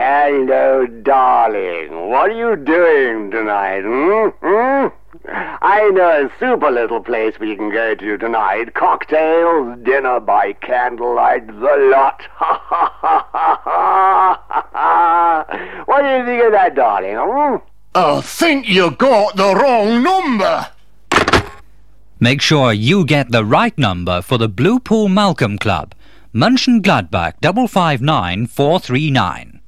Hello, darling. What are you doing tonight, I know a super little place we can go to tonight. Cocktails, dinner by candlelight, the lot. What do you think of that, darling? I think you got the wrong number. Make sure you get the right number for the Blue Pool Malcolm Club. Mönchengladbach 559439.